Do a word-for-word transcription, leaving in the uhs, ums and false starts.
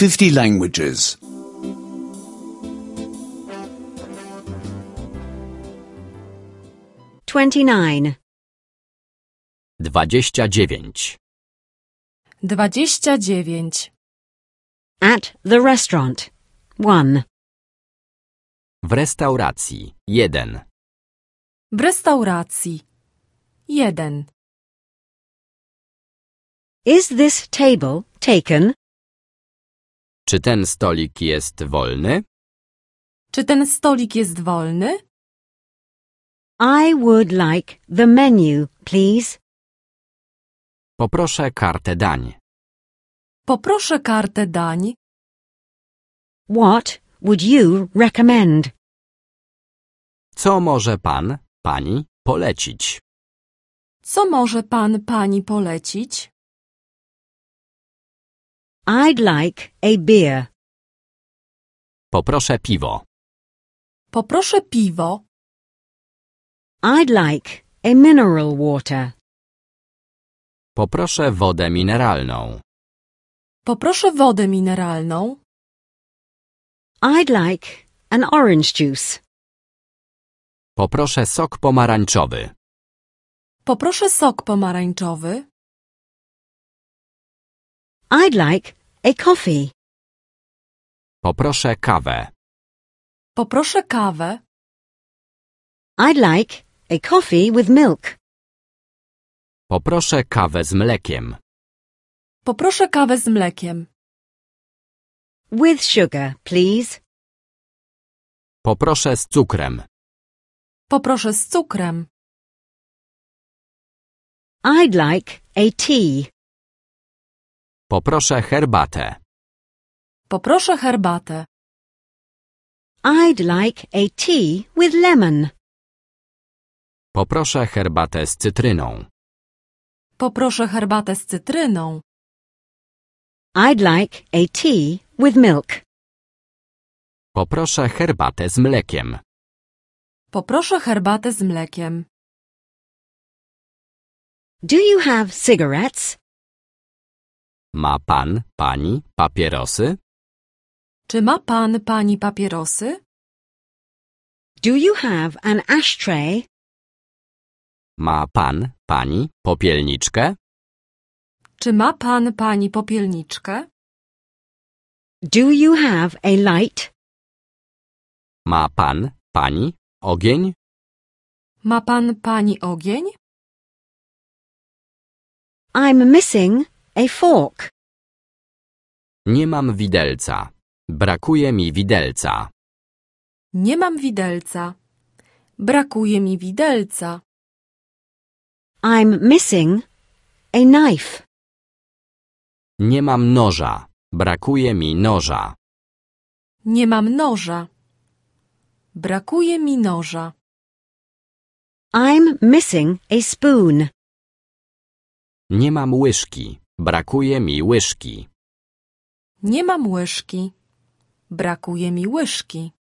fifty languages. Twenty-nine. Dwadzieścia dziewięć. Dwadzieścia dziewięć. At the restaurant. One. W restauracji. Jeden. W restauracji. Jeden. Is this table taken? Czy ten stolik jest wolny? Czy ten stolik jest wolny? I would like the menu, please. Poproszę kartę dań. Poproszę kartę dań. What would you recommend? Co może pan, pani polecić? Co może pan, pani polecić? I'd like a beer. Poproszę piwo. Poproszę piwo. I'd like a mineral water. Poproszę wodę mineralną. Poproszę wodę mineralną. I'd like an orange juice. Poproszę sok pomarańczowy. Poproszę sok pomarańczowy. I'd like a coffee. Poproszę kawę. Poproszę kawę. I'd like a coffee with milk. Poproszę kawę z mlekiem. Poproszę kawę z mlekiem. With sugar, please. Poproszę z cukrem. Poproszę z cukrem. I'd like a tea. Poproszę herbatę. Poproszę herbatę. I'd like a tea with lemon. Poproszę herbatę z cytryną. Poproszę herbatę z cytryną. I'd like a tea with milk. Poproszę herbatę z mlekiem. Poproszę herbatę z mlekiem. Do you have cigarettes? Ma pan, pani papierosy? Czy ma pan, pani papierosy? Do you have an ashtray? Ma pan, pani popielniczkę? Czy ma pan, pani popielniczkę? Do you have a light? Ma pan, pani ogień? Ma pan, pani ogień? I'm missing a fork. Nie mam widelca. Brakuje mi widelca. Nie mam widelca. Brakuje mi widelca. I'm missing a knife. Nie mam noża. Brakuje mi noża. Nie mam noża. Brakuje mi noża. I'm missing a spoon. Nie mam łyżki. Brakuje mi łyżki. Nie mam łyżki. Brakuje mi łyżki.